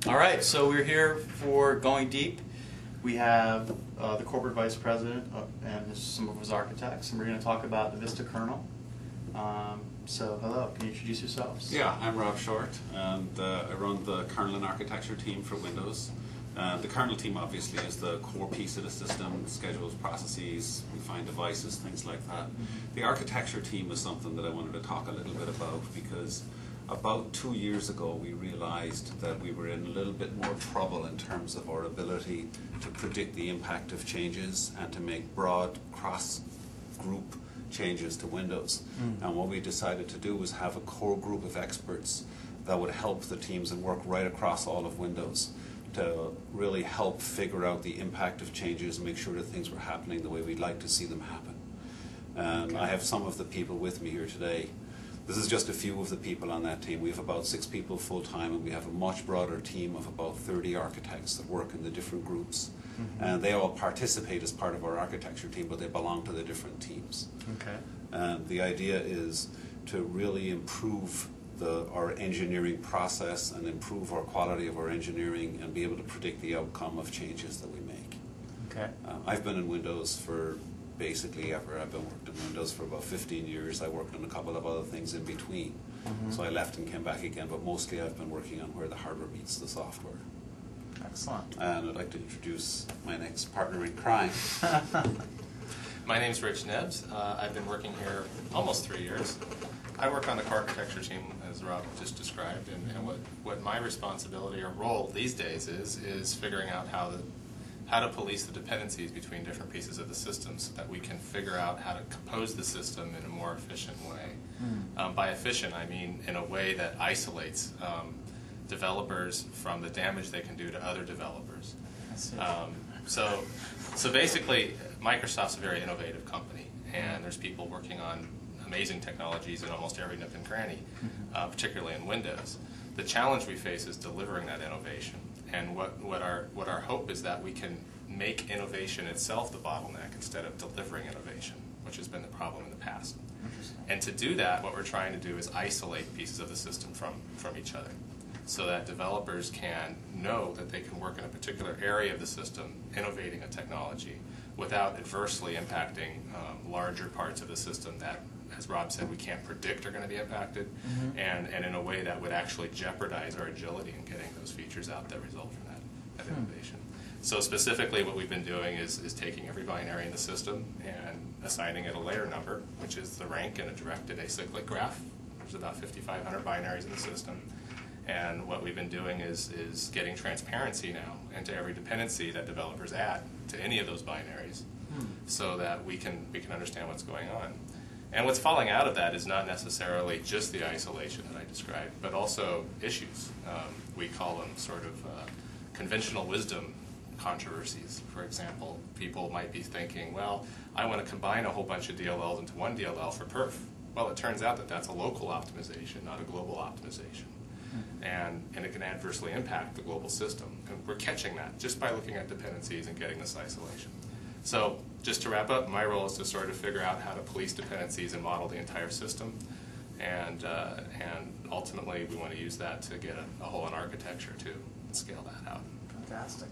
All right, so we're here for Going Deep. We have the corporate vice president and some of his architects, and we're going to talk about the Vista kernel. So hello, can you introduce yourselves? Yeah, I'm Rob Short, and I run the kernel and architecture team for Windows. The kernel team obviously is the core piece of the system, schedules, processes, we find devices, things like that. The architecture team is something that I wanted to talk a little bit about because about 2 years ago we realized that we were in a little bit more trouble in terms of our ability to predict the impact of changes and to make broad cross-group changes to Windows. And what we decided to do was have a core group of experts that would help the teams and work right across all of Windows to really help figure out the impact of changes and make sure that things were happening the way we'd like to see them happen. And I have some of the people with me here today. This is just a few of the people on that team. We have about 6 people full-time, and we have a much broader team of about 30 architects that work in the different groups. And they all participate as part of our architecture team, but they belong to the different teams. Okay. And the idea is to really improve our engineering process and improve our quality of our engineering and be able to predict the outcome of changes that we make. Okay. I've been in Windows for basically ever. I've been worked in Windows for about 15 years. I worked on a couple of other things in between. So I left and came back again, but mostly I've been working on where the hardware meets the software. Excellent. And I'd like to introduce my next partner in crime. My name's Rich Nebbs. I've been working here almost 3 years. I work on the core architecture team, as Rob just described, and what my responsibility or role these days is figuring out how to police the dependencies between different pieces of the system so that we can figure out how to compose the system in a more efficient way. By efficient, I mean in a way that isolates developers from the damage they can do to other developers. I see. So basically, Microsoft's a very innovative company, and there's people working on amazing technologies in almost every nook and cranny, particularly in Windows. The challenge we face is delivering that innovation, and what our hope is that we can make innovation itself the bottleneck instead of delivering innovation, which has been the problem in the past. And to do that, what we're trying to do is isolate pieces of the system from each other, so that developers can know that they can work in a particular area of the system, innovating a technology, without adversely impacting larger parts of the system that, as Rob said, we can't predict are going to be impacted, and in a way that would actually jeopardize our agility in getting those features out that result from that innovation. So specifically what we've been doing is taking every binary in the system and assigning it a layer number, which is the rank in a directed acyclic graph. There's about 5,500 binaries in the system. And what we've been doing is getting transparency now into every dependency that developers add to any of those binaries, so that we can understand what's going on. And what's falling out of that is not necessarily just the isolation that I described, but also issues. We call them sort of conventional wisdom controversies. For example, people might be thinking, well, I want to combine a whole bunch of DLLs into one DLL for perf. Well, it turns out that that's a local optimization, not a global optimization. And it can adversely impact the global system. And we're catching that just by looking at dependencies and getting this isolation. So just to wrap up, my role is to sort of figure out how to police dependencies and model the entire system. And ultimately, we want to use that to get a whole in architecture too, and scale that out. Fantastic.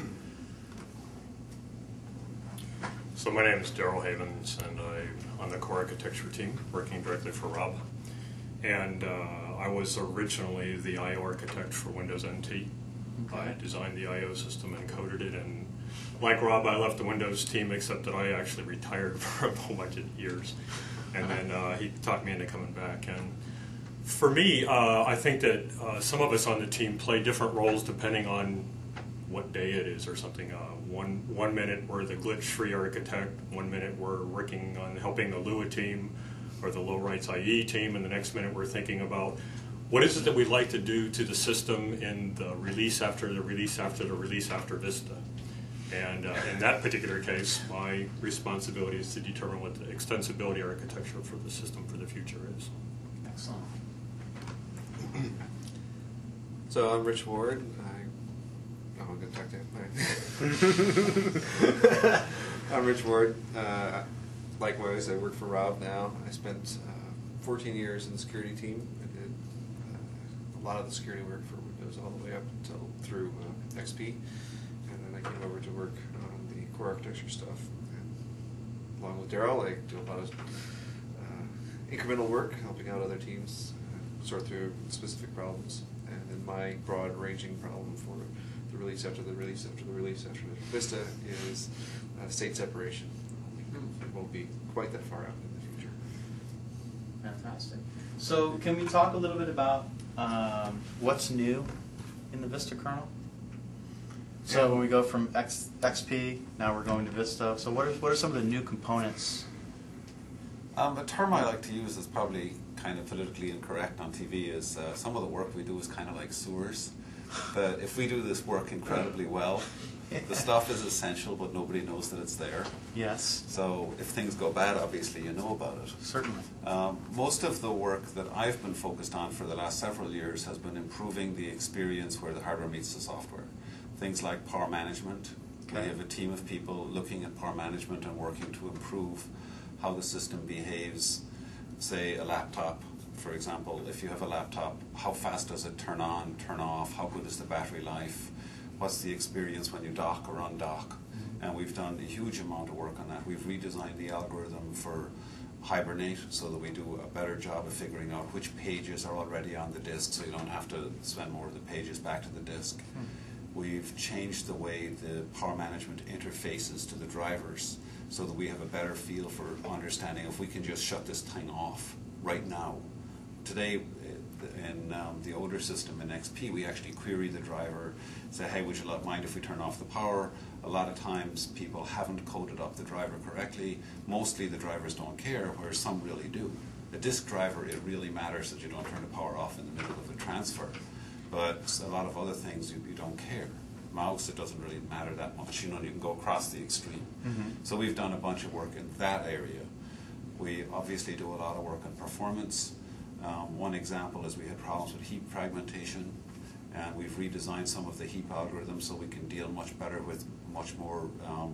So my name is Daryl Havens, and I'm on the core architecture team, working directly for Rob. And I was originally the I/O architect for Windows NT. I designed the I/O system and coded it, and like Rob, I left the Windows team, except that I actually retired for a whole bunch of years. And then he talked me into coming back. And for me, I think that some of us on the team play different roles depending on what day it is or something. One minute we're the glitch-free architect, 1 minute we're working on helping the Lua team or the low rights IE team, and the next minute we're thinking about what is it that we'd like to do to the system in the release after the release after the release after Vista. And in that particular case, my responsibility is to determine what the extensibility architecture for the system for the future is. Excellent. So I'm Rich Ward. I'm going to talk to him. I'm Rich Ward. Likewise, I work for Rob now. I spent 14 years in the security team. I did a lot of the security work for Windows all the way up until through XP, and then I came over to work on the core architecture stuff. And along with Daryl, I do a lot of incremental work, helping out other teams sort through specific problems. And then my broad-ranging problem for the release after the release after the release after the Vista is state separation. It won't be quite that far out in the future. Fantastic. So can we talk a little bit about what's new in the Vista kernel? So when we go from XP, now we're going to Vista. So what are some of the new components? A term I like to use is probably kind of politically incorrect on TV is some of the work we do is kind of like sewers. But if we do this work incredibly well, the stuff is essential, but nobody knows that it's there. Yes. So if things go bad, obviously you know about it. Certainly. Most of the work that I've been focused on for the last several years has been improving the experience where the hardware meets the software. Things like power management. Okay. We have a team of people looking at power management and working to improve how the system behaves. Say a laptop, for example, if you have a laptop, how fast does it turn on, turn off, how good is the battery life, what's the experience when you dock or undock? And we've done a huge amount of work on that. We've redesigned the algorithm for Hibernate so that we do a better job of figuring out which pages are already on the disk so you don't have to spend more of the pages back to the disk. We've changed the way the power management interfaces to the drivers so that we have a better feel for understanding if we can just shut this thing off right now. Today, in the older system in XP, we actually query the driver, say, hey, would you mind if we turn off the power? A lot of times people haven't coded up the driver correctly. Mostly the drivers don't care, whereas some really do. The disk driver, it really matters that you don't turn the power off in the middle of a transfer. But a lot of other things you don't care. Mouse, it doesn't really matter that much. You know, you can go across the extreme. So we've done a bunch of work in that area. We obviously do a lot of work on performance. One example is we had problems with heap fragmentation, and we've redesigned some of the heap algorithms so we can deal much better with much more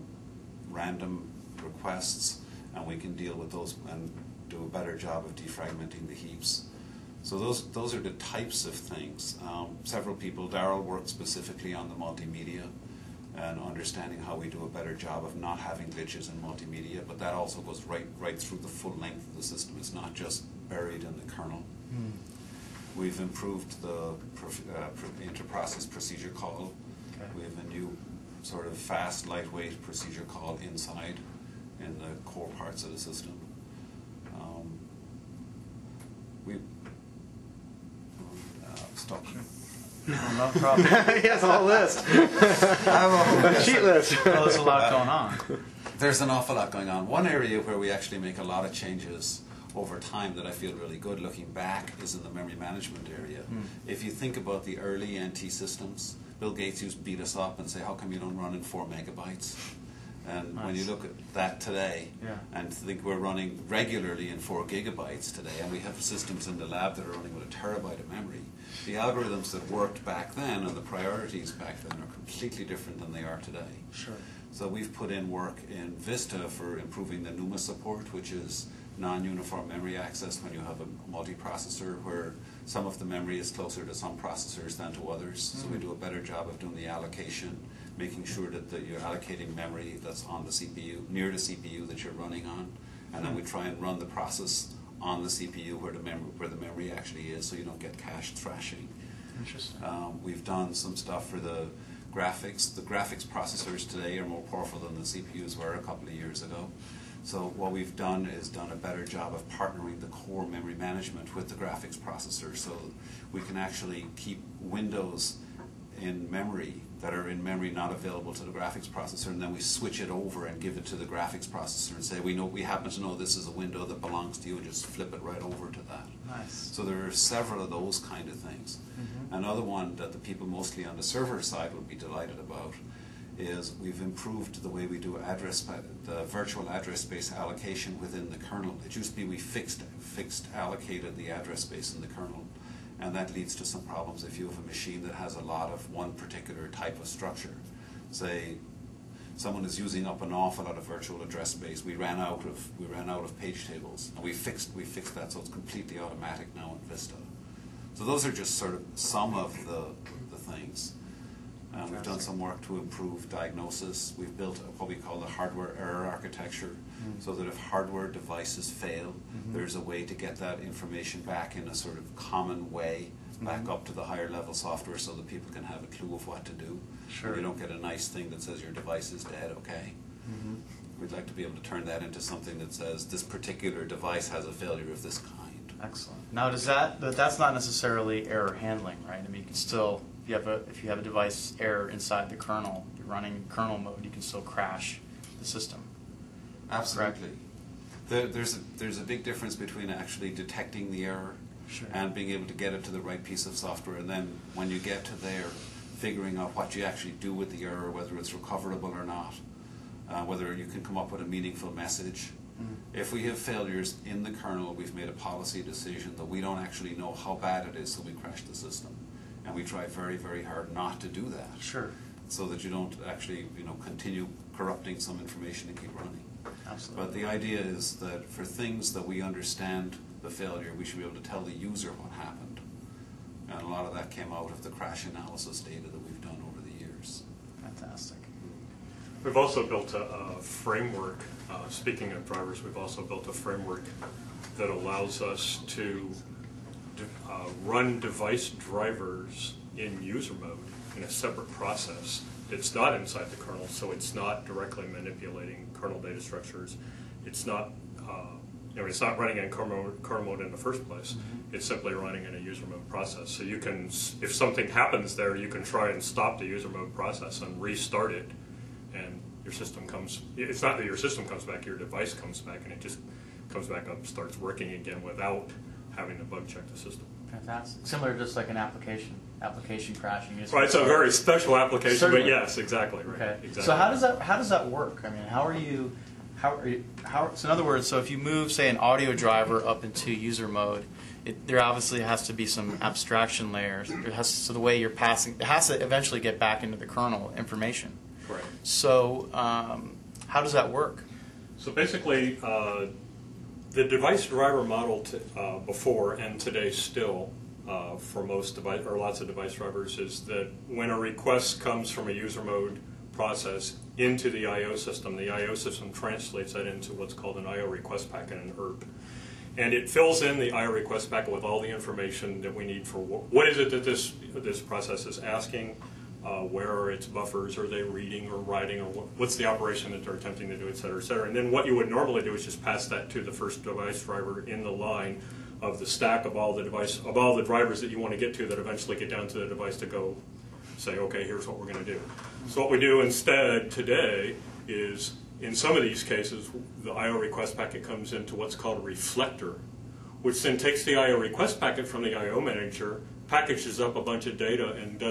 random requests, and we can deal with those and do a better job of defragmenting the heaps. So those are the types of things. Several people, Daryl worked specifically on the multimedia and understanding how we do a better job of not having glitches in multimedia, but that also goes right through the full length of the system. It's not just buried in the kernel. We've improved the inter-process procedure call. Okay. We have a new sort of fast, lightweight procedure call inside in the core parts of the system. Stop. No problem. He has a whole list. I have a whole Cheat list. Well, there's a lot going on. There's an awful lot going on. One area where we actually make a lot of changes over time that I feel really good looking back is in the memory management area. If you think about the early NT systems, Bill Gates used to beat us up and say, how come you don't run in 4 megabytes? And when you look at that today, and think we're running regularly in 4 gigabytes today, and we have systems in the lab that are running with a terabyte of memory, the algorithms that worked back then and the priorities back then are completely different than they are today. Sure. So we've put in work in Vista for improving the NUMA support, which is non-uniform memory access when you have a multiprocessor where some of the memory is closer to some processors than to others. So we do a better job of doing the allocation, making sure that you're allocating memory that's on the CPU, near the CPU that you're running on, and then we try and run the process on the CPU where the memory actually is, so you don't get cache thrashing. Interesting. We've done some stuff for the graphics. The graphics processors today are more powerful than the CPUs were a couple of years ago. So what we've done is done a better job of partnering the core memory management with the graphics processor, so we can actually keep windows in memory that are in memory not available to the graphics processor, and then we switch it over and give it to the graphics processor and say, we happen to know this is a window that belongs to you, and just flip it right over to that. Nice. So there are several of those kind of things. Another one that the people mostly on the server side would be delighted about is we've improved the way we do the virtual address space allocation within the kernel. It used to be we fixed allocated the address space in the kernel, and that leads to some problems if you have a machine that has a lot of one particular type of structure. Say someone is using up an awful lot of virtual address space. We ran out of page tables, and we fixed that so it's completely automatic now in Vista. So those are just sort of some of the things. We've done some work to improve diagnosis. We've built what we call the hardware error architecture, so that if hardware devices fail, there's a way to get that information back in a sort of common way, back up to the higher level software so that people can have a clue of what to do. Sure. You don't get a nice thing that says your device is dead, okay? We'd like to be able to turn that into something that says this particular device has a failure of this kind. Excellent. Now, that's not necessarily error handling, right? I mean, you can still, if you have a device error inside the kernel, you're running kernel mode, you can still crash the system. Absolutely. There's a big difference between actually detecting the error and being able to get it to the right piece of software, and then when you get to there, figuring out what you actually do with the error, whether it's recoverable or not, whether you can come up with a meaningful message. If we have failures in the kernel, we've made a policy decision that we don't actually know how bad it is, so we crash the system. And we try very, very hard not to do that. Sure. So that you don't actually, continue corrupting some information and keep running. Absolutely. But the idea is that for things that we understand the failure, we should be able to tell the user what happened. And a lot of that came out of the crash analysis data that we've done over the years. Fantastic. We've also built a framework. Speaking of drivers, we've also built a framework that allows us to run device drivers in user mode in a separate process. It's not inside the kernel, so it's not directly manipulating kernel data structures. It's not, it's not running in kernel mode in the first place. It's simply running in a user mode process. So you can, if something happens there, you can try and stop the user mode process and restart it, and your system comes. It's not that your system comes back; your device comes back, and it just comes back up, starts working again without having to bug check the system. Fantastic. Similar to just like an application crashing. Right, it's a very special application, Certainly. but yes, exactly right. Okay. Exactly. So how does that work? I mean, so in other words, so if you move, say, an audio driver up into user mode, there obviously has to be some abstraction layers. So the way you're passing, it has to eventually get back into the kernel information. Right. So how does that work? So basically, the device driver model before and today still for most device or lots of device drivers is that when a request comes from a user mode process into the I/O system translates that into what's called an I/O request packet, an ERP. And it fills in the I/O request packet with all the information that we need for what is it that this process is asking, where are its buffers, are they reading or writing, or what's the operation that they're attempting to do, et cetera, et cetera. And then what you would normally do is just pass that to the first device driver in the line of the stack of all the drivers that you want to get to that eventually get down to the device to go say, okay, here's what we're going to do. So what we do instead today is, in some of these cases, the I/O request packet comes into what's called a reflector, which then takes the I/O request packet from the I/O manager, packages up a bunch of data, and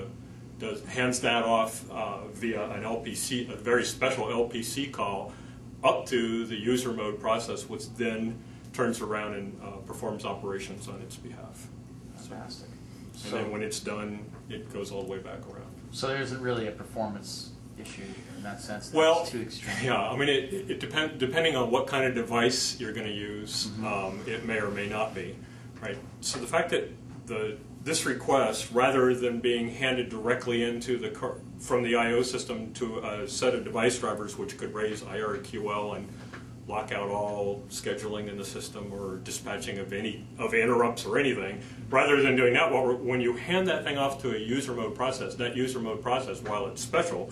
hands that off via an LPC, a very special LPC call, up to the user mode process, which then turns around and performs operations on its behalf. Fantastic. And then when it's done, it goes all the way back around. So there isn't really a performance issue in that sense. Well, too extreme. yeah, I mean, it depending on what kind of device you're going to use, it may or may not be, right? So the fact that this request, rather than being handed directly into from the I/O system to a set of device drivers, which could raise IRQL and lock out all scheduling in the system or dispatching of interrupts or anything, rather than doing that, when you hand that thing off to a user mode process, that user mode process, while it's special,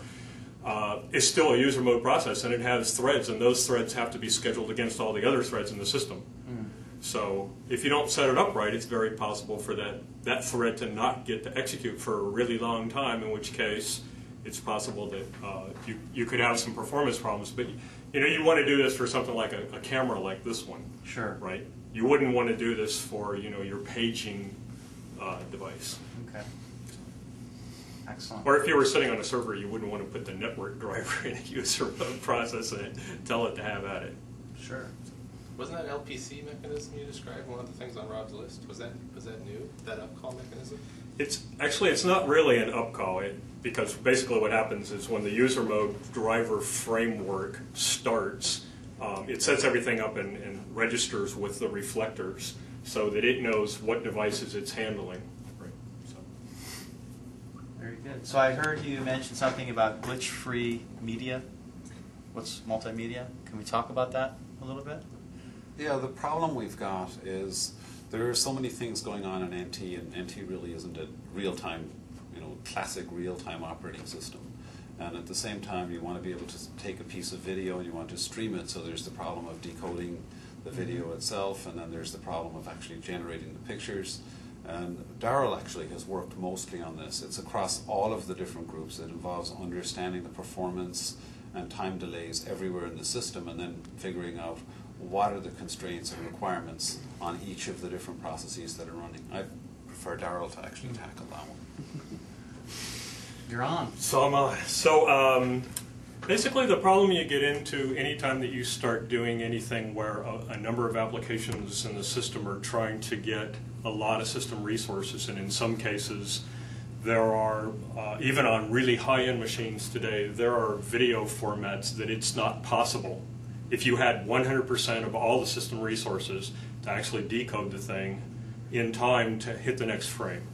is still a user mode process, and it has threads, and those threads have to be scheduled against all the other threads in the system. So if you don't set it up right, it's very possible for that thread to not get to execute for a really long time, in which case it's possible that you could have some performance problems. But you want to do this for something like a camera like this one. Sure. Right? You wouldn't want to do this for your paging device. Okay. Excellent. Or if you were sitting on a server, you wouldn't want to put the network driver in a user mode process and tell it to have at it. Sure. Wasn't that LPC mechanism you described one of the things on Rob's list? Was that new? That upcall mechanism? It's not really an upcall, because basically what happens is when the user mode driver framework starts, it sets everything up and registers with the reflectors so that it knows what devices it's handling. Right. So. Very Very good. So I heard you mention something about glitch-free media. What's multimedia? Can we talk about that a little bit? Yeah, the problem we've got is there are so many things going on in NT, and NT really isn't a real-time, classic real-time operating system. And at the same time, you want to be able to take a piece of video and you want to stream it, so there's the problem of decoding the video itself, and then there's the problem of actually generating the pictures. And Daryl actually has worked mostly on this. It's across all of the different groups. It involves understanding the performance and time delays everywhere in the system, and then figuring out what are the constraints and requirements on each of the different processes that are running. I prefer Daryl to actually tackle that one. You're on. So basically the problem you get into anytime that you start doing anything where a number of applications in the system are trying to get a lot of system resources, and in some cases there are, even on really high-end machines today, there are video formats that it's not possible, if you had 100% of all the system resources, to actually decode the thing in time to hit the next frame.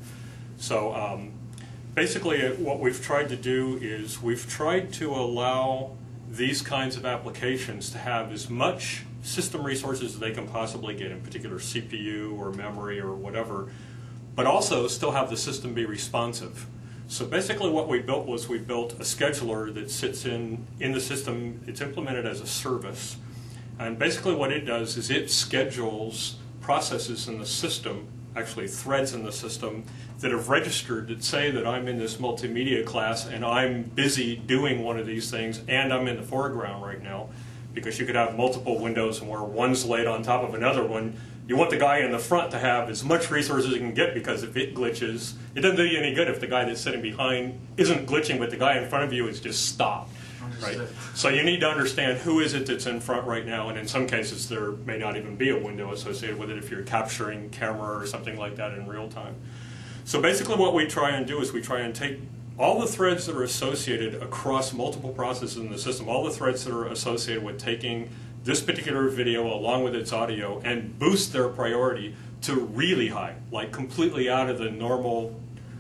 So basically what we've tried to do is we've tried to allow these kinds of applications to have as much system resources as they can possibly get, in particular CPU or memory or whatever, but also still have the system be responsive. So basically what we built was we built a scheduler that sits in the system. It's implemented as a service. And basically what it does is it schedules processes in the system, actually threads in the system, that have registered that say that I'm in this multimedia class and I'm busy doing one of these things and I'm in the foreground right now. Because you could have multiple windows and where one's laid on top of another one, you want the guy in the front to have as much resources as he can get, because if it glitches, it doesn't do you any good if the guy that's sitting behind isn't glitching, but the guy in front of you is just stopped. Right? So you need to understand who is it that's in front right now, and in some cases there may not even be a window associated with it if you're capturing camera or something like that in real time. So basically what we try and do is we try and take all the threads that are associated across multiple processes in the system, all the threads that are associated with taking this particular video along with its audio, and boost their priority to really high, like completely out of the normal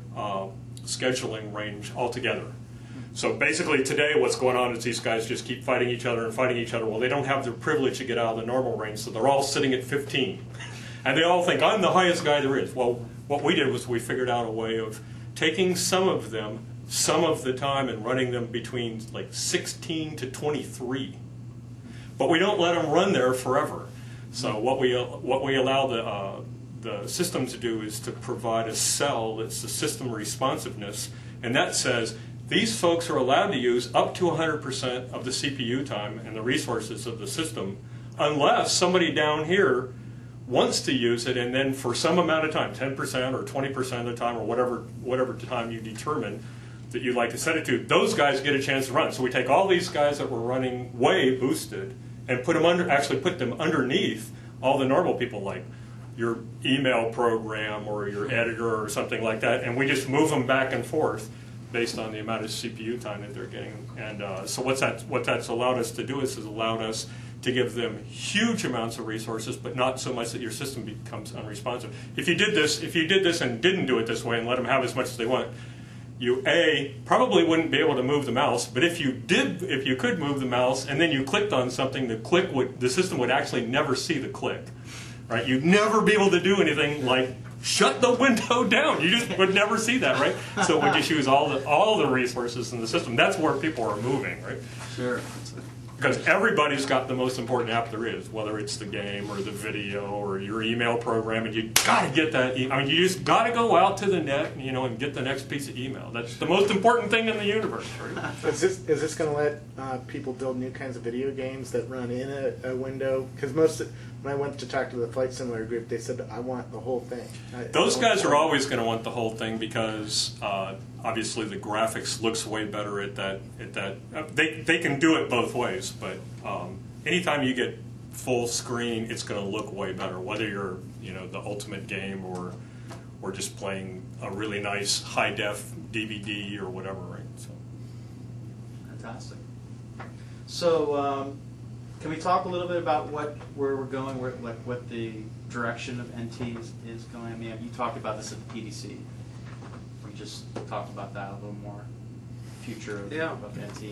scheduling range altogether. So basically today what's going on is these guys just keep fighting each other and fighting each other. Well, they don't have the privilege to get out of the normal range, so they're all sitting at 15. And they all think, I'm the highest guy there is. Well, what we did was we figured out a way of taking some of them, some of the time, and running them between like 16 to 23. But we don't let them run there forever. So what we allow the system to do is to provide a cell that's the system responsiveness, and that says these folks are allowed to use up to 100% of the CPU time and the resources of the system, unless somebody down here wants to use it, and then for some amount of time, 10% or 20% of the time, or whatever time you determine that you'd like to set it to, those guys get a chance to run. So we take all these guys that were running way boosted and put them underneath all the normal people, like your email program or your editor or something like that, and we just move them back and forth based on the amount of CPU time that they're getting. And so what that's allowed us to do is allowed us to give them huge amounts of resources, but not so much that your system becomes unresponsive. If you did this and didn't do it this way and let them have as much as they want, you probably wouldn't be able to move the mouse. But if you could move the mouse and then you clicked on something, the system would actually never see the click, right? You'd never be able to do anything like shut the window down. You just would never see that, right? So it would just use all the resources in the system. That's where people are moving, right? Sure. Because everybody's got the most important app there is, whether it's the game or the video or your email program, and you got to get that. I mean, you just got to go out to the net, and get the next piece of email. That's the most important thing in the universe, right? Is this going to let people build new kinds of video games that run in a window? Because when I went to talk to the Flight Simulator group, they said, I want the whole thing. Those guys are always going to want the whole thing because obviously the graphics looks way better at that. They can do it both ways, but anytime you get full screen, it's going to look way better. Whether you're the ultimate game or just playing a really nice high def DVD or whatever, right? So. Fantastic. So. Can we talk a little bit about where we're going, what the direction of NT is going? I mean, you talked about this at the PDC. We just talk about that a little more. Future of, Yeah. of NT.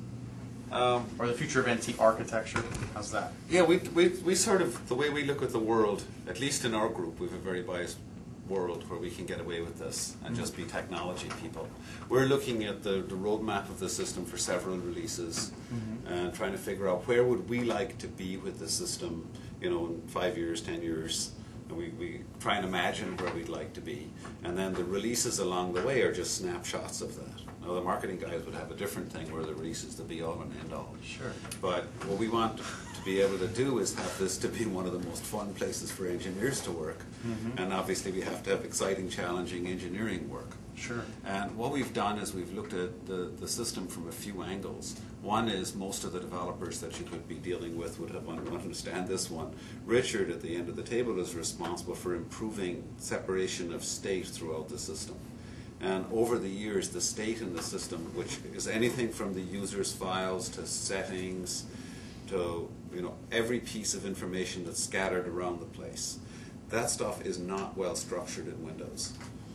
Um, Or the future of NT architecture. How's that? Yeah, we sort of, the way we look at the world, at least in our group, we have a very biased world where we can get away with this and just be technology people. We're looking at the roadmap of the system for several releases and trying to figure out where would we like to be with the system, you know, in 5 years, 10 years. And we try and imagine where we'd like to be. And then the releases along the way are just snapshots of that. Now, the marketing guys would have a different thing where the release is the be-all and end-all. Sure. But what we want to be able to do is have this to be one of the most fun places for engineers to work. And obviously we have to have exciting, challenging engineering work. Sure. And what we've done is we've looked at the system from a few angles. One is most of the developers that you could be dealing with would understand this one. Richard, at the end of the table, is responsible for improving separation of state throughout the system. And over the years, the state in the system, which is anything from the user's files to settings to, you know, every piece of information that's scattered around the place, that stuff is not well structured in Windows.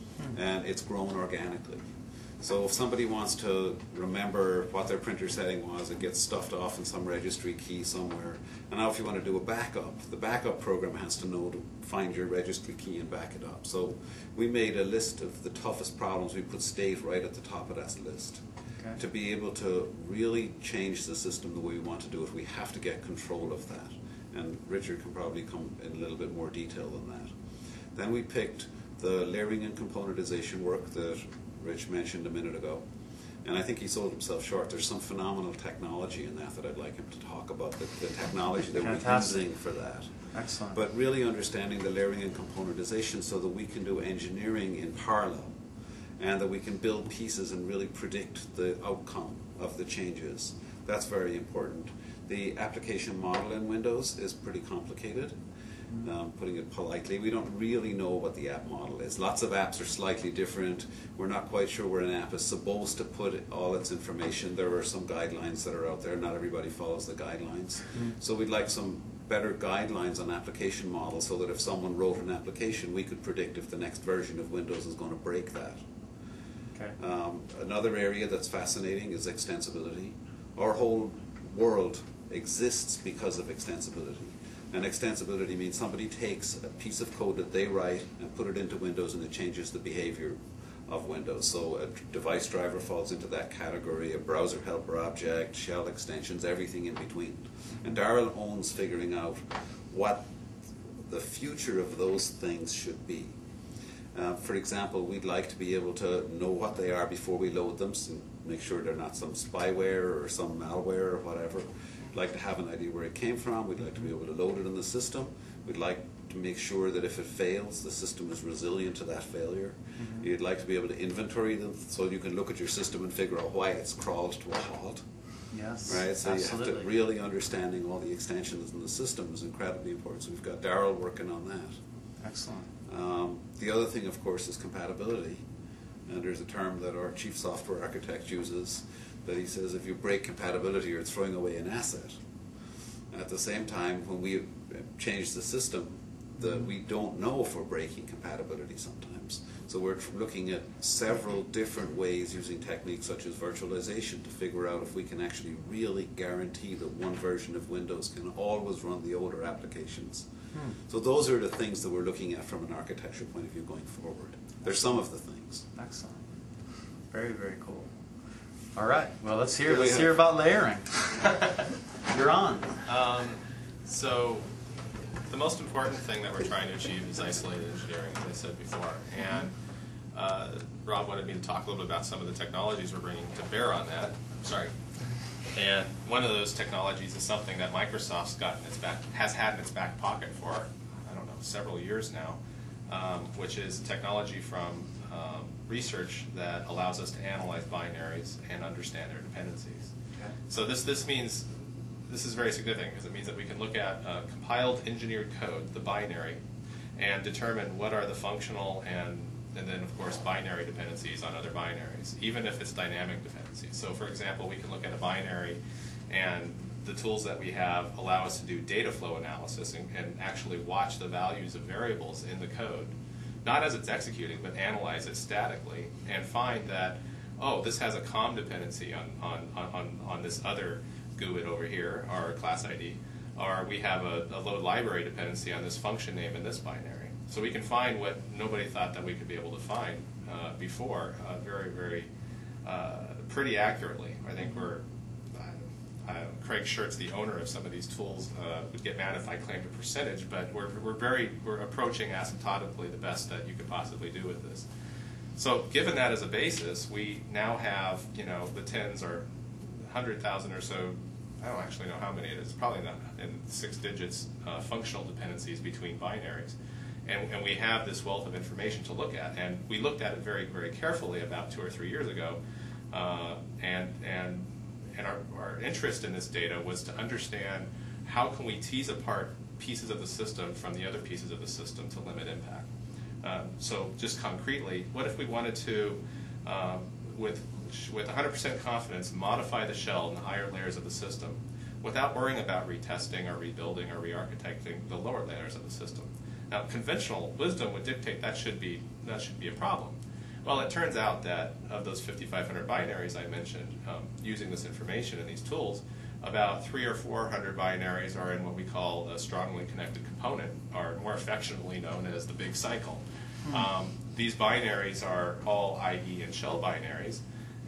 And it's grown organically. So if somebody wants to remember what their printer setting was, it gets stuffed off in some registry key somewhere. And now if you want to do a backup, the backup program has to know to find your registry key and back it up. So we made a list of the toughest problems. We put state right at the top of that list. Okay. To be able to really change the system the way we want to do it, we have to get control of that. And Richard can probably come in a little bit more detail than that. Then we picked the layering and componentization work that Rich mentioned a minute ago. And I think he sold himself short. There's some phenomenal technology in that I'd like him to talk about, the technology that Fantastic. we're using for that. Excellent. But really understanding the layering and componentization so that we can do engineering in parallel and that we can build pieces and really predict the outcome of the changes. That's very important. The application model in Windows is pretty complicated. Putting it politely, we don't really know what the app model is. Lots of apps are slightly different. We're not quite sure where an app is supposed to put all its information. There are some guidelines that are out there. Not everybody follows the guidelines. So we'd like some better guidelines on application models so that if someone wrote an application, we could predict if the next version of Windows is going to break that. Okay. Another area that's fascinating is extensibility. Our whole world exists because of extensibility. And extensibility means somebody takes a piece of code that they write and put it into Windows and it changes the behavior of Windows. So a device driver falls into that category, a browser helper object, shell extensions, everything in between. And Darrell owns figuring out what the future of those things should be. For example, we'd like to be able to know what they are before we load them, so make sure they're not some spyware or some malware or whatever. We'd like to have an idea where it came from. We'd like to be able to load it in the system. We'd like to make sure that if it fails, the system is resilient to that failure. You'd like to be able to inventory them so you can look at your system and figure out why it's crawled to a halt. Yes. Right, so absolutely. you have to really understanding all the extensions in the system is incredibly important. So we've got Darrell working on that. Excellent. The other thing, of course, is compatibility. And there's a term that our chief software architect uses that he says if you break compatibility, you're throwing away an asset. At the same time, when we change the system, we don't know if we're breaking compatibility sometimes. So we're looking at several different ways using techniques such as virtualization to figure out if we can actually really guarantee that one version of Windows can always run the older applications. So those are the things that we're looking at from an architecture point of view going forward. There's some of the things. Excellent. Very, very cool. All right. Well, let's What do we hear have? about layering. You're on. So the most important thing that we're trying to achieve is isolated engineering, as I said before. And Rob wanted me to talk a little bit about some of the technologies we're bringing to bear on that. Sorry. And one of those technologies is something that Microsoft's got in its has had in its back pocket for, I don't know, several years now, which is technology from research that allows us to analyze binaries and understand their dependencies. Okay. So this means, this is very significant because it means that we can look at compiled engineered code, the binary, and determine what are the functional and then of course binary dependencies on other binaries, even if it's dynamic dependencies. So for example, we can look at a binary and the tools that we have allow us to do data flow analysis and actually watch the values of variables in the code not as it's executing, but analyze it statically and find that, oh, this has a COM dependency on this other GUID over here, or class ID, or we have a load library dependency on this function name in this binary. So we can find what nobody thought that we could be able to find before pretty accurately. I think Craig Schertz, the owner of some of these tools, would get mad if I claimed a percentage, but we're approaching asymptotically the best that you could possibly do with this. So given that as a basis, we now have, the tens or 100,000 or so, I don't actually know how many it is, probably not in 6 digits, functional dependencies between binaries. And we have this wealth of information to look at. And we looked at it very, very carefully about 2 or 3 years ago. And our interest in this data was to understand how can we tease apart pieces of the system from the other pieces of the system to limit impact. So just concretely, what if we wanted to, with 100% confidence, modify the shell in the higher layers of the system without worrying about retesting or rebuilding or re-architecting the lower layers of the system? Now, conventional wisdom would dictate that should be a problem. Well, it turns out that of those 5,500 binaries I mentioned, using this information and these tools, about 300 or 400 binaries are in what we call a strongly connected component, or more affectionately known as the big cycle. These binaries are all IE and shell binaries,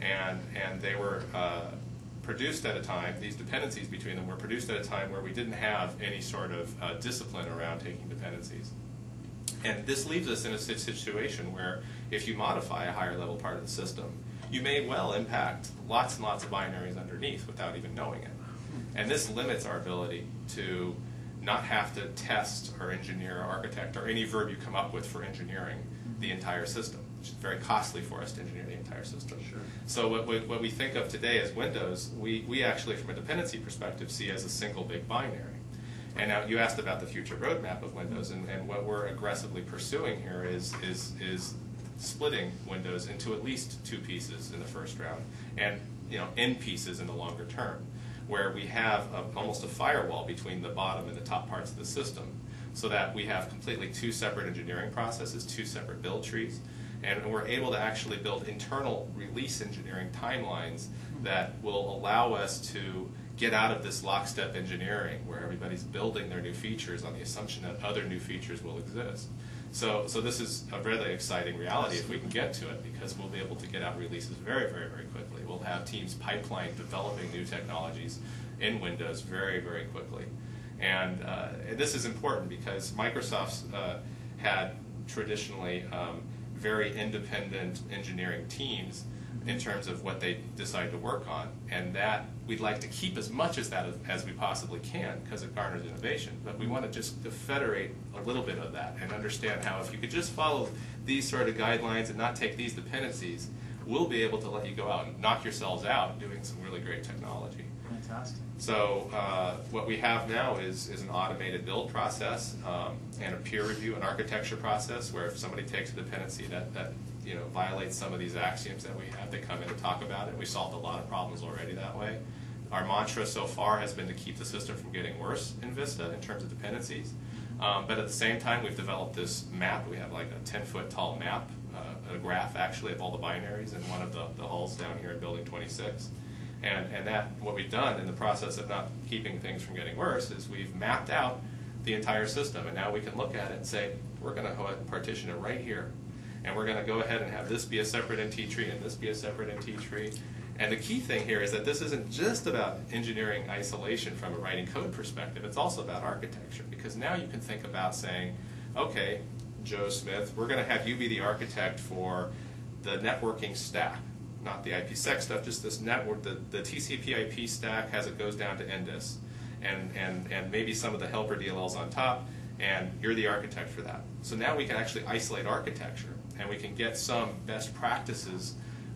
and they were produced at a time, these dependencies between them were produced at a time where we didn't have any sort of discipline around taking dependencies. And this leaves us in a situation where if you modify a higher level part of the system, you may well impact lots and lots of binaries underneath without even knowing it. And this limits our ability to not have to test or engineer or architect or any verb you come up with for engineering the entire system, which is very costly for us to engineer the entire system. Sure. So what we think of today as Windows, we actually, from a dependency perspective, see as a single big binary. And now you asked about the future roadmap of Windows, and what we're aggressively pursuing here is splitting Windows into at least 2 pieces in the first round, and n pieces in the longer term, where we have almost a firewall between the bottom and the top parts of the system, so that we have completely 2 separate engineering processes, 2 separate build trees, and we're able to actually build internal release engineering timelines that will allow us to get out of this lockstep engineering where everybody's building their new features on the assumption that other new features will exist. So this is a really exciting reality if we can get to it, because we'll be able to get out releases very, very, very quickly. We'll have teams pipeline developing new technologies in Windows very, very quickly. And this is important because Microsoft's had traditionally very independent engineering teams in terms of what they decide to work on, and that we'd like to keep as much as that as we possibly can because it garners innovation. But we want to just federate a little bit of that and understand how if you could just follow these sort of guidelines and not take these dependencies, we'll be able to let you go out and knock yourselves out doing some really great technology. Fantastic. So what we have now is an automated build process and a peer review and architecture process where if somebody takes a dependency that violates some of these axioms that we have, they come in and talk about it. We solved a lot of problems already that way. Our mantra so far has been to keep the system from getting worse in Vista in terms of dependencies. But at the same time, we've developed this map. We have like a 10-foot tall map, a graph actually of all the binaries in one of the halls down here in Building 26. And that what we've done in the process of not keeping things from getting worse is we've mapped out the entire system, and now we can look at it and say, we're going to go ahead and partition it right here. And we're going to go ahead and have this be a separate NT tree and this be a separate NT tree. And the key thing here is that this isn't just about engineering isolation from a writing code perspective. It's also about architecture, because now you can think about saying, okay, Joe Smith, we're going to have you be the architect for the networking stack. Not the IPsec stuff, just this network. The TCP IP stack goes down to NDIS, and maybe some of the helper DLLs on top, and you're the architect for that. So now we can actually isolate architecture, and we can get some best practices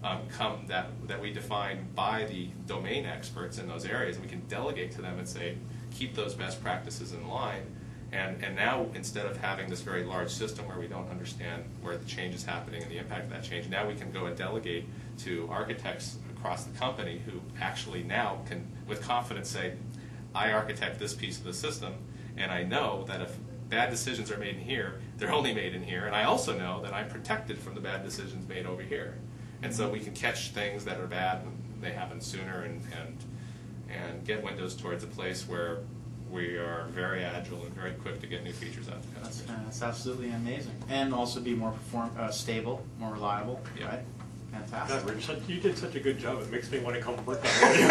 that we define by the domain experts in those areas, and we can delegate to them and say, keep those best practices in line. And now, instead of having this very large system where we don't understand where the change is happening and the impact of that change, now we can go and delegate to architects across the company who actually now can, with confidence, say, I architect this piece of the system, and I know that if bad decisions are made in here, they're only made in here, and I also know that I'm protected from the bad decisions made over here. And so we can catch things that are bad when they happen sooner and get Windows towards a place where we are very agile and very quick to get new features out to customers. That's absolutely amazing. And also be more stable, more reliable, Yeah. right? Fantastic. God, Rich, you did such a good job. It makes me want to come work on it.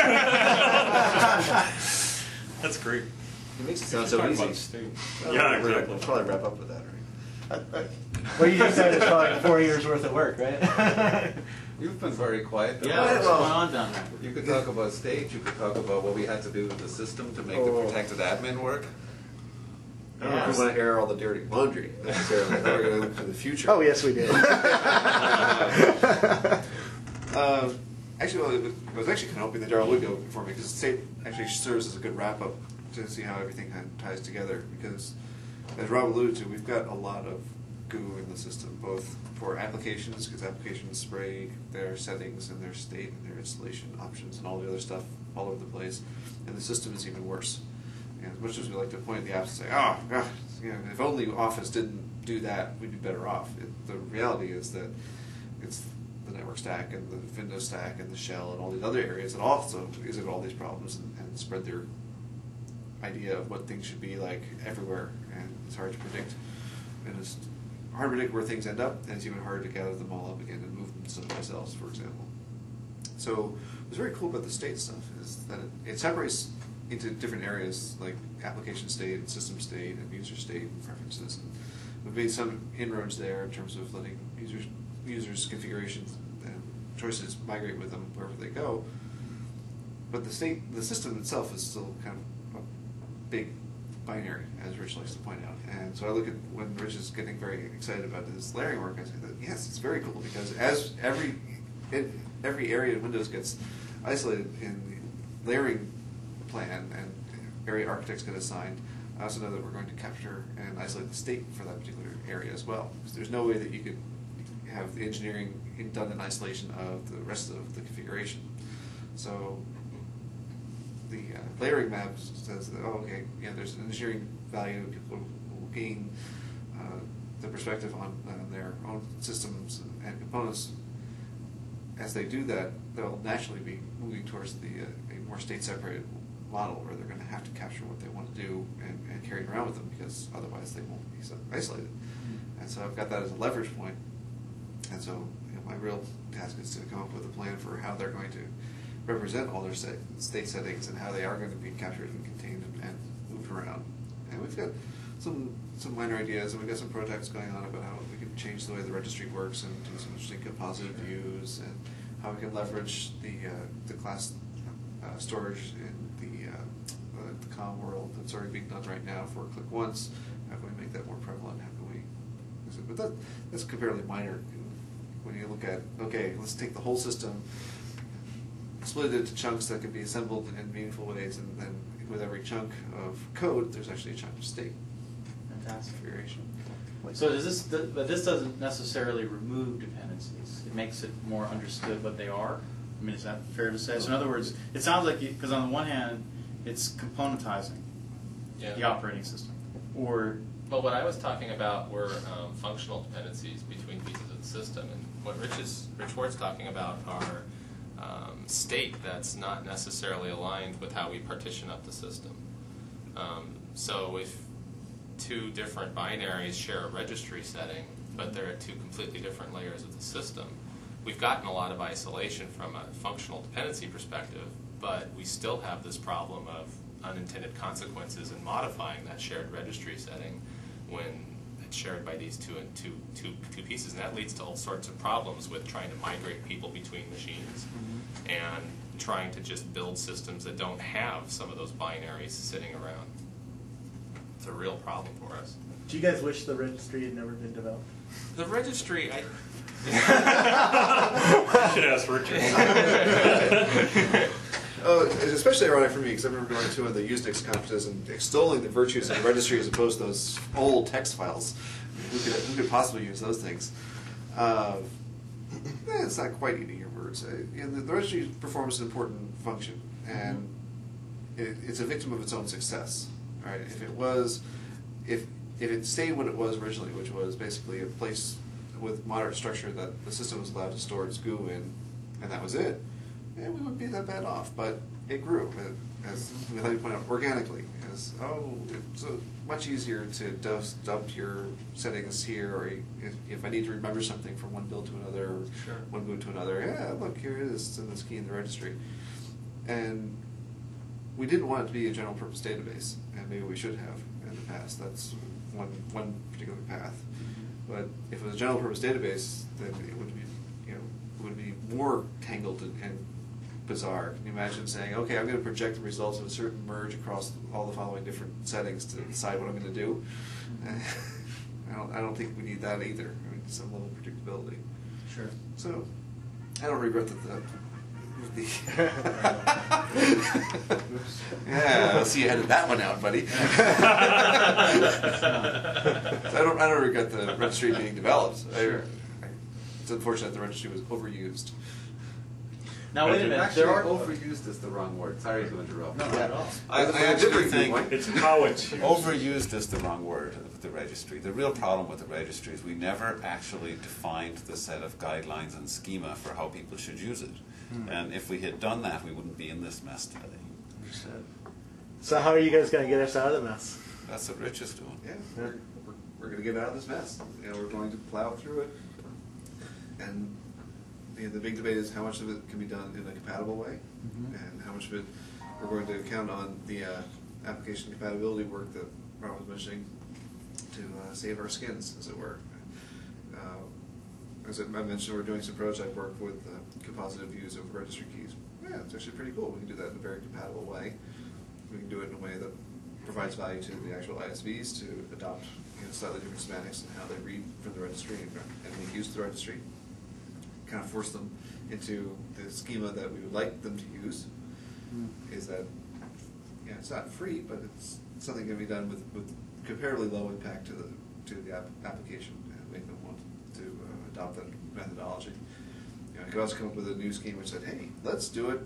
That's great. It makes it sound so easy. Yeah, exactly. We'll probably wrap up with that, right? What you just said is probably 4 years worth of work, right? You've been very quiet. Though. Yeah, what's going on down there? You could talk about stage. You could talk about what we had to do with the system to make the protected admin work. I don't know if we want to air all the dirty laundry necessarily. We're going to look to the future. Oh, yes, we did. Actually, well, I was actually kind of hoping that Darrell would go before me because the state actually serves as a good wrap up to see how everything kind of ties together. Because, as Rob alluded to, we've got a lot of goo in the system, both for applications, because applications spray their settings and their state and their installation options and all the other stuff all over the place, and the system is even worse. And as much as we like to point at the apps and say, "Oh, God, if only Office didn't do that, we'd be better off." The reality is that it's the network stack and the Windows stack and the shell and all these other areas that also exhibit all these problems and spread their idea of what things should be like everywhere, and it's hard to predict. And it's hard to predict where things end up, and it's even harder to gather them all up again and move them someplace else, for example. So what's very cool about the state stuff is that it separates into different areas like application state and system state and user state and preferences. And we've made some inroads there in terms of letting users' configurations and choices migrate with them wherever they go. But the system itself is still kind of a big binary, as Rich likes to point out. And so I look at when Rich is getting very excited about his layering work, I say that yes, it's very cool because as every area of Windows gets isolated in the layering plan and area architects get assigned, I also know that we're going to capture and isolate the state for that particular area as well. Because there's no way that you could have the engineering done in isolation of the rest of the configuration. So the layering map says that, oh, okay, yeah, there's an engineering value. People will gain the perspective on their own systems and components. As they do that, they'll naturally be moving towards a more state-separated model where they're going to have to capture what they want to do and carry it around with them because otherwise they won't be so isolated. And so I've got that as a leverage point. And so my real task is to come up with a plan for how they're going to represent all their state settings and how they are going to be captured and contained and moved around. And we've got some minor ideas, and we've got some projects going on about how we can change the way the registry works and do some interesting composite views, and how we can leverage the class storage in the COM world that's already being done right now for Click Once. How can we make that more prevalent? How can we? But that's comparatively minor when you look at, okay, let's take the whole system, split it into chunks that can be assembled in meaningful ways, and then with every chunk of code, there's actually a chunk of state. Fantastic. Configuration. So but this doesn't necessarily remove dependencies. It makes it more understood what they are. I mean, is that fair to say? So in other words, it sounds like, because on the one hand, it's componentizing the operating system. Or Well, what I was talking about were functional dependencies between pieces of the system, and what Rich Ward's talking about are state that's not necessarily aligned with how we partition up the system. So if two different binaries share a registry setting, but they're at two completely different layers of the system, we've gotten a lot of isolation from a functional dependency perspective, but we still have this problem of unintended consequences in modifying that shared registry setting when it's shared by these two pieces, and that leads to all sorts of problems with trying to migrate people between machines and trying to just build systems that don't have some of those binaries sitting around. It's a real problem for us. Do you guys wish the registry had never been developed? The registry, Should ask Richard. Oh, it's especially ironic for me because I remember going to one of the Usenix conferences and extolling the virtues of the registry as opposed to those old text files. Who could possibly use those things? It's not quite eating your words. The registry performs an important function, and it's a victim of its own success. Right? If if it stayed what it was originally, which was basically a place with moderate structure that the system was allowed to store its GUI in, and that was it, we wouldn't be that bad off. But it grew, as Milady pointed out, organically. It's much easier to dump your settings here, or if I need to remember something from one build to another, or one boot to another, yeah, look, here it is, in this key in the registry. And we didn't want it to be a general purpose database, and maybe we should have in the past. That's one particular path. But if it was a general purpose database, then it would be, it would be more tangled and bizarre. Can you imagine saying, okay, I'm going to project the results of a certain merge across all the following different settings to decide what I'm going to do? I don't think we need that either. I mean, some level of predictability. Sure. So, I don't regret yeah, I'll see you edited that one out, buddy. I don't regret the registry being developed. It's unfortunate the registry was overused. Now wait a minute. Actually, There are overused is the wrong word. Sorry to interrupt. No, not at all. I actually think It's how it's used. overused is the wrong word with the registry. The real problem with the registry is we never actually defined the set of guidelines and schema for how people should use it. And if we had done that, we wouldn't be in this mess today. Understood. So how are you guys going to get us out of the mess? That's what Rich is doing. Yeah, we're going to get out of this mess. We're going to plow through it. And the big debate is how much of it can be done in a compatible way, and how much of it we're going to count on the application compatibility work that Rob was mentioning to save our skins, as it were. As I mentioned, we're doing some prototype work with composited views of registry keys. Yeah, it's actually pretty cool. We can do that in a very compatible way. We can do it in a way that provides value to the actual ISVs to adopt slightly different semantics and how they read from the registry and make use of the registry. Kind of force them into the schema that we would like them to use. Is that, it's not free, but it's something that can be done with comparatively low impact to the application and make them want to adopt that methodology. I could also come up with a new scheme which said, hey, let's do it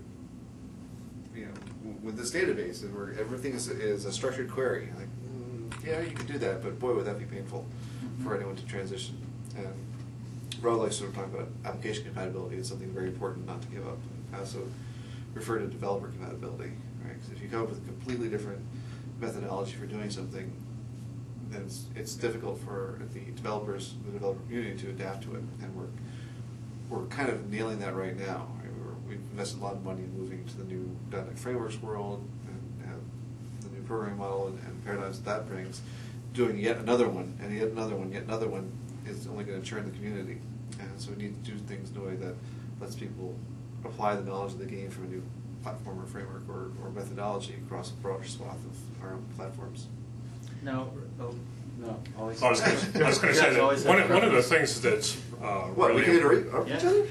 with this database where everything is a structured query. Like, yeah, you can do that, but boy, would that be painful for anyone to transition. And Rob likes to talk about application compatibility. It's something very important not to give up. I also refer to developer compatibility, right? Because if you come up with a completely different methodology for doing something, then it's difficult for the developer community to adapt to it. And we're kind of nailing that right now. Right? We've invested a lot of money in moving to the new .NET Frameworks world and the new programming model and paradigms that brings. Doing yet another one, and yet another one, yet another one is only going to churn the community. And so we need to do things in a way that lets people apply the knowledge of the game from a new platform or framework or methodology across a broader swath of our own platforms. No. No. Always. I was going to say that one of the things that's What, we can iterate Yeah. each other?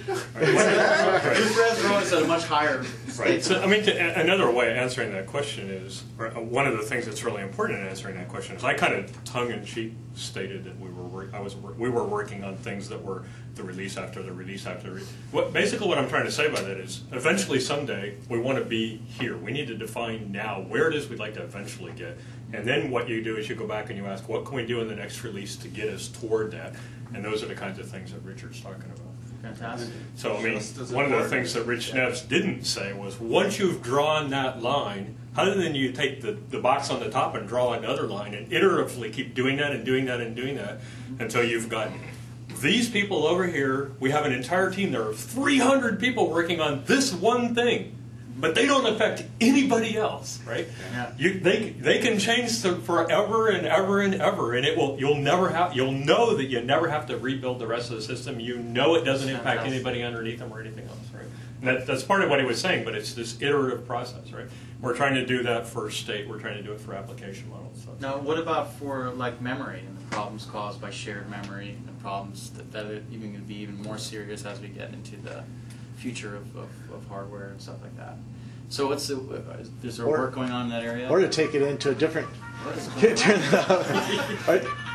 Your friends are always at a much higher state. Right. So, I mean, another way of answering that question is, or one of the things that's really important in answering that question is, I kind of tongue-in-cheek stated that we were working on things that were the release after the release after the release. Basically, what I'm trying to say by that is, eventually, someday, we want to be here. We need to define now where it is we'd like to eventually get. And then what you do is you go back and you ask, what can we do in the next release to get us toward that? And those are the kinds of things that Richard's talking about. Fantastic. So, I mean, one of the things that Rich Neves didn't say was, once you've drawn that line, other than you take the box on the top and draw another line and iteratively keep doing that and doing that and doing that until you've got these people over here. We have an entire team. There are 300 people working on this one thing, but they don't affect anybody else, right? Yeah. They can change forever and ever and ever, and you'll know that you never have to rebuild the rest of the system. You know it doesn't impact anybody underneath them or anything else, right? And that's part of what he was saying, but it's this iterative process, right? We're trying to do that for state. We're trying to do it for application models. So. Now, what about for like memory and the problems caused by shared memory and the problems that are even going to be even more serious as we get into the future of hardware and stuff like that? So is there work going on in that area? Or to take it into a different...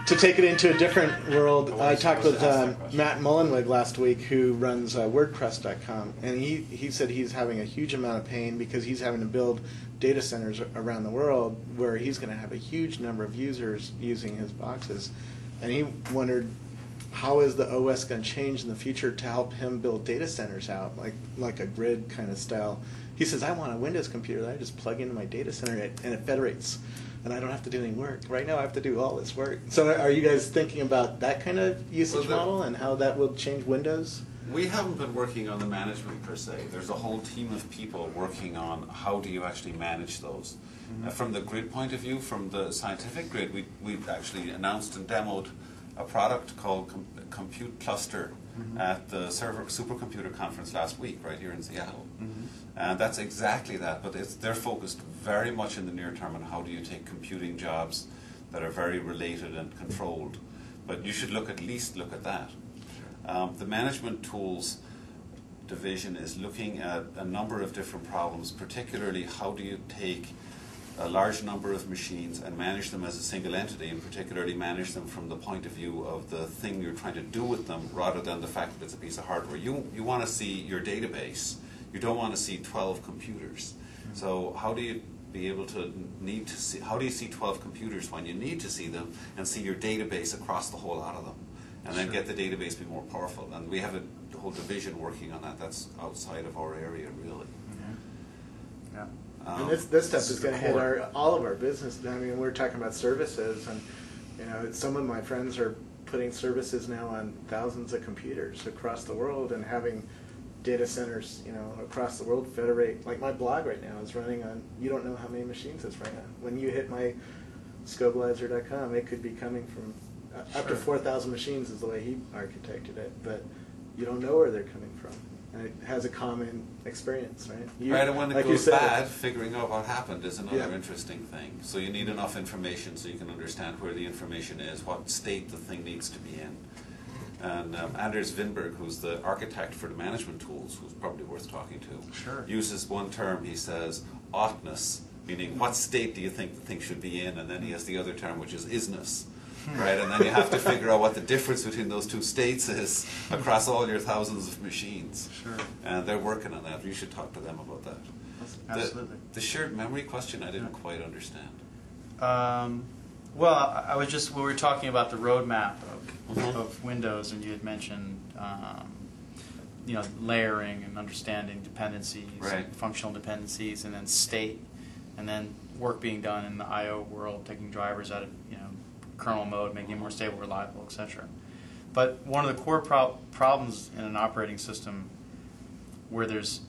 to take it into a different world, I talked with ask that question. Matt Mullenweg last week, who runs WordPress.com, and he said he's having a huge amount of pain because he's having to build data centers around the world where he's going to have a huge number of users using his boxes, and he wondered how is the OS going to change in the future to help him build data centers out, like a grid kind of style. He says, I want a Windows computer that I just plug into my data center and it federates, and I don't have to do any work. Right now I have to do all this work. So are you guys thinking about that kind of usage model and how that will change Windows? We haven't been working on the management per se. There's a whole team of people working on how do you actually manage those. From the grid point of view, from the scientific grid, we actually announced and demoed a product called Compute Cluster at the Supercomputer Conference last week, right here in Seattle. And that's exactly that, but they're focused very much in the near term on how do you take computing jobs that are very related and controlled. But you should at least look at that. The management tools division is looking at a number of different problems, particularly how do you take a large number of machines and manage them as a single entity, and particularly manage them from the point of view of the thing you're trying to do with them rather than the fact that it's a piece of hardware. You want to see your database. You don't want to see 12 computers. So how do you be able to need to see, how do you see 12 computers when you need to see them and see your database across the whole lot of them? And then get the database be more powerful. And we have a whole division working on that. That's outside of our area, really. Yeah. And this stuff is going to hit core. all of our business. I mean, we're talking about services, and some of my friends are putting services now on thousands of computers across the world and having data centers, across the world federate. Like my blog right now is running on, you don't know how many machines it's running on. When you hit my Scobalizer.com, it could be coming from up to 4,000 machines is the way he architected it, but you don't know where they're coming from. And it has a common experience, right? Right, and when it like you goes said, bad, figuring out what happened is another Yeah. interesting thing. So you need enough information so you can understand where the information is, what state the thing needs to be in. And Anders Winberg, who's the architect for the management tools, who's probably worth talking to, Sure. uses one term. He says oughtness, meaning what state do you think the thing should be in, and then he has the other term, which is isness. Right, and then you have to figure out what the difference between those two states is across all your thousands of machines. Sure. And they're working on that. You should talk to them about that. Absolutely. The shared memory question I didn't quite understand. Well, I was just, we were talking about the roadmap Mhm. of Windows, and you had mentioned, layering and understanding dependencies, Right. functional dependencies, and then state, and then work being done in the I/O world, taking drivers out of kernel mode, making it more stable, reliable, etc. But one of the core problems in an operating system where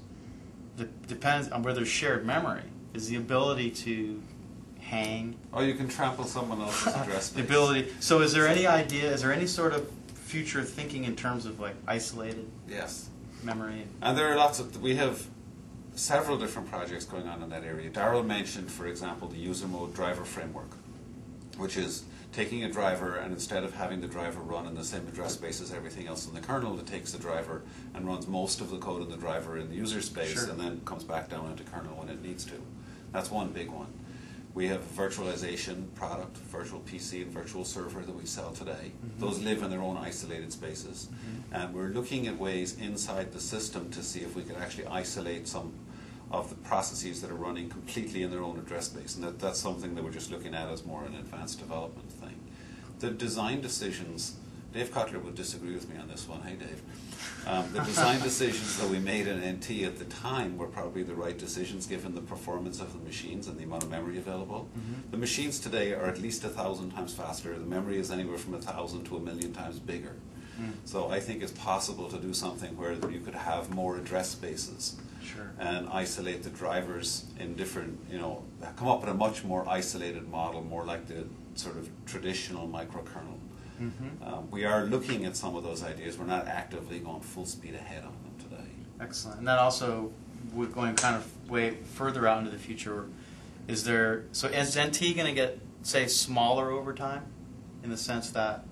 depends on where there's shared memory is the ability to hang. Oh, you can trample someone else's address The space. ability. So is there any sort of future thinking in terms of like isolated Yes. memory? And there are we have several different projects going on in that area. Darrell mentioned, for example, the user mode driver framework, which is taking a driver and instead of having the driver run in the same address space as everything else in the kernel, it takes the driver and runs most of the code in the driver in the user space Sure. and then comes back down into kernel when it needs to. That's one big one. We have a virtualization product, virtual PC and virtual server that we sell today. Those live in their own isolated spaces. And we're looking at ways inside the system to see if we can actually isolate some of the processes that are running completely in their own address space. And that's something that we're just looking at as more an advanced development thing. The design decisions, Dave Cutler would disagree with me on this one. Hey, Dave. The design decisions that we made in NT at the time were probably the right decisions given the performance of the machines and the amount of memory available. The machines today are at least 1,000 times faster. The memory is anywhere from 1,000 to 1,000,000 times bigger. So I think it's possible to do something where you could have more address spaces. Sure. And isolate the drivers in different, come up with a much more isolated model, more like the sort of traditional microkernel. We are looking at some of those ideas. We're not actively going full speed ahead on them today. Excellent. And then also, we're going kind of way further out into the future. Is NT going to get, say, smaller over time, in the sense that?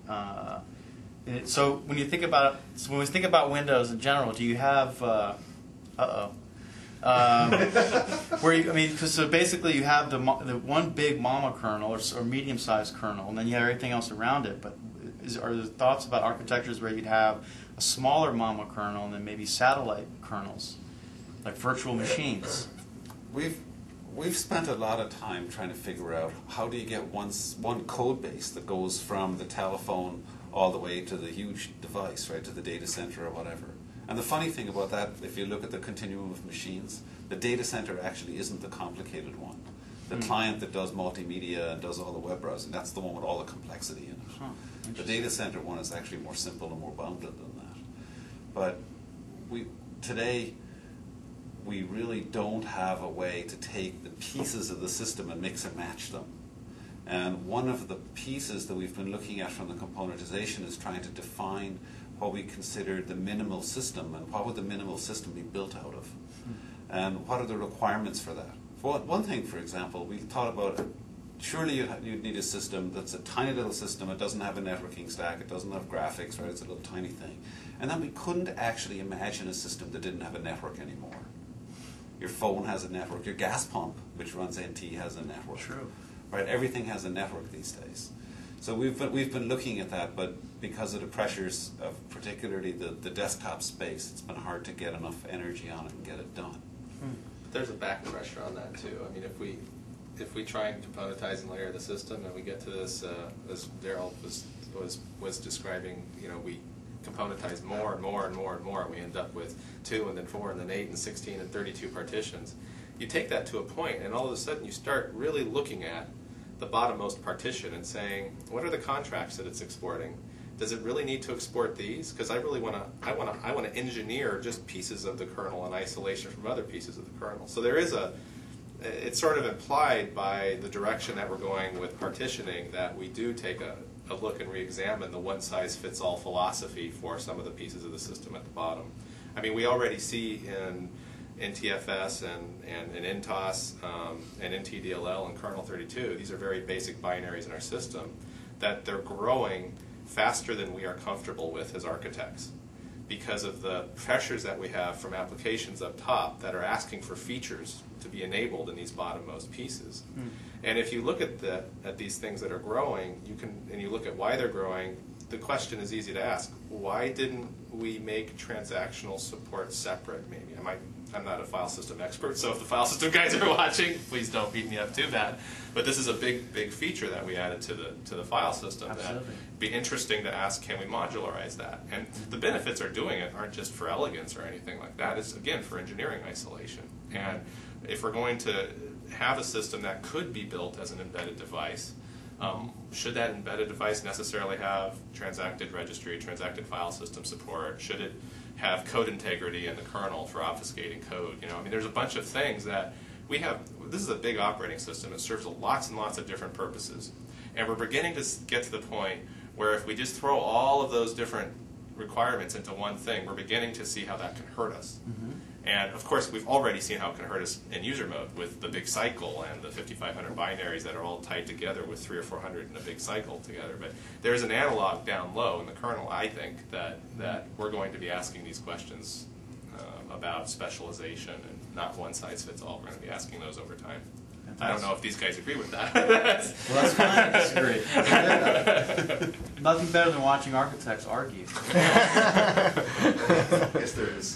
When we think about Windows in general, do you have? Where you, I mean, because so basically you have the one big mama kernel or medium-sized kernel, and then you have everything else around it. But are there thoughts about architectures where you'd have a smaller mama kernel and then maybe satellite kernels, like virtual machines? We've spent a lot of time trying to figure out how do you get one code base that goes from the telephone all the way to the huge device, right, to the data center or whatever. And the funny thing about that, if you look at the continuum of machines, the data center actually isn't the complicated one. The client that does multimedia and does all the web browsing, that's the one with all the complexity in it. The data center one is actually more simple and more bounded than that. But today, we really don't have a way to take the pieces of the system and mix and match them. And one of the pieces that we've been looking at from the componentization is trying to define what we consider the minimal system, and what would the minimal system be built out of, and what are the requirements for that. For one thing, for example, we thought about surely you'd need a system that's a tiny little system. It doesn't have a networking stack. It doesn't have graphics, right? It's a little tiny thing. And then we couldn't actually imagine a system that didn't have a network anymore. Your phone has a network. Your gas pump, which runs NT, has a network. True. Right? Everything has a network these days. So we've been looking at that, but because of the pressures of particularly the desktop space, it's been hard to get enough energy on it and get it done. There's a back pressure on that too. I mean, if we try and componentize and layer the system, and we get to this, as Daryl was describing, you know, we componentize more and more and more and more, and we end up with 2 and then 4 and then 8 and 16 and 32 partitions. You take that to a point, and all of a sudden you start really looking at the bottommost partition and saying, what are the contracts that it's exporting? Does it really need to export these? Because I really want to engineer just pieces of the kernel in isolation from other pieces of the kernel. So there is it's sort of implied by the direction that we're going with partitioning that we do take a look and re-examine the one-size-fits-all philosophy for some of the pieces of the system at the bottom. I mean, we already see in NTFS and NTOS and NTDLL and kernel 32, these are very basic binaries in our system, that they're growing faster than we are comfortable with as architects because of the pressures that we have from applications up top that are asking for features to be enabled in these bottommost pieces. And if you look at these things that are growing, and you look at why they're growing, the question is easy to ask. Why didn't we make transactional support separate, maybe? I'm not a file system expert, so if the file system guys are watching, please don't beat me up too bad. But this is a big feature that we added to the file system. Absolutely. That'd be interesting to ask, can we modularize that? And the benefits of doing it aren't just for elegance or anything like that. It's, again, for engineering isolation. And if we're going to have a system that could be built as an embedded device, should that embedded device necessarily have transacted registry, transacted file system support? Should it have code integrity in the kernel for obfuscating code? You know, I mean, there's a bunch of things that we have. This is a big operating system. It serves lots and lots of different purposes. And we're beginning to get to the point where if we just throw all of those different requirements into one thing, we're beginning to see how that can hurt us. And of course, we've already seen how it can hurt us in user mode with the big cycle and the 5,500 binaries that are all tied together with 300 or 400 in a big cycle together. But there's an analog down low in the kernel, I think, that we're going to be asking these questions about specialization and not one size fits all. We're going to be asking those over time. I don't know if these guys agree with that. Well, that's fine. I disagree. Nothing better than watching architects argue. Yes, there is.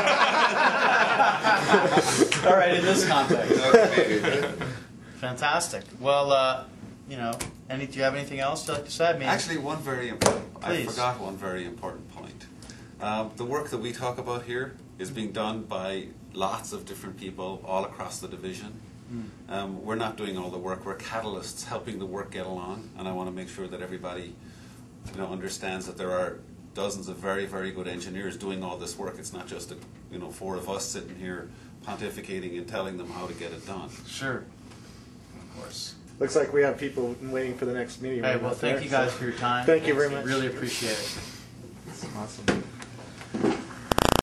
All right, in this context. Okay. Fantastic. Well, you know, do you have anything else you'd like to say? I mean, Actually, one very important. I Please. forgot one very important point. The work that we talk about here is being done by lots of different people all across the division. We're not doing all the work. We're catalysts helping the work get along, and I want to make sure that everybody, you know, understands that there are dozens of very, very good engineers doing all this work. It's not just 4 of us sitting here pontificating and telling them how to get it done. sure. Of course. Looks like we have people waiting for the next meeting. Hey, right well, out thank there, you guys so- for your time. Thank you very much. Really appreciate it. Awesome.